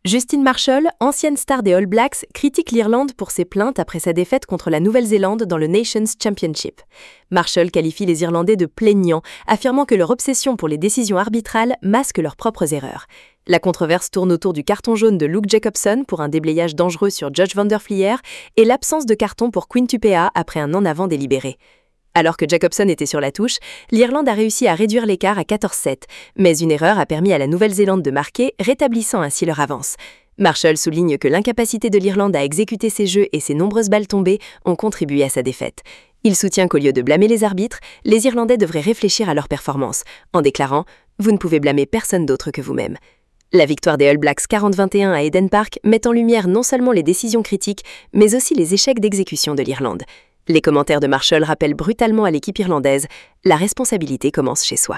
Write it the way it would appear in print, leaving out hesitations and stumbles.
Justine Marshall, ancienne star des All Blacks, critique l'Irlande pour ses plaintes après sa défaite contre la Nouvelle-Zélande dans le Nations Championship. Marshall qualifie les Irlandais de plaignants, affirmant que leur obsession pour les décisions arbitrales masque leurs propres erreurs. La controverse tourne autour du carton jaune de Luke Jacobson pour un déblayage dangereux sur Josh van der Flier et l'absence de carton pour Quintupéa après un en avant délibéré. Alors que Jacobson était sur la touche, l'Irlande a réussi à réduire l'écart à 14-7, mais une erreur a permis à la Nouvelle-Zélande de marquer, rétablissant ainsi leur avance. Marshall souligne que l'incapacité de l'Irlande à exécuter ses jeux et ses nombreuses balles tombées ont contribué à sa défaite. Il soutient qu'au lieu de blâmer les arbitres, les Irlandais devraient réfléchir à leur performance, en déclarant « Vous ne pouvez blâmer personne d'autre que vous-même ». La victoire des All Blacks 40-21 à Eden Park met en lumière non seulement les décisions critiques, mais aussi les échecs d'exécution de l'Irlande. Les commentaires de Marshall rappellent brutalement à l'équipe irlandaise « La responsabilité commence chez soi ».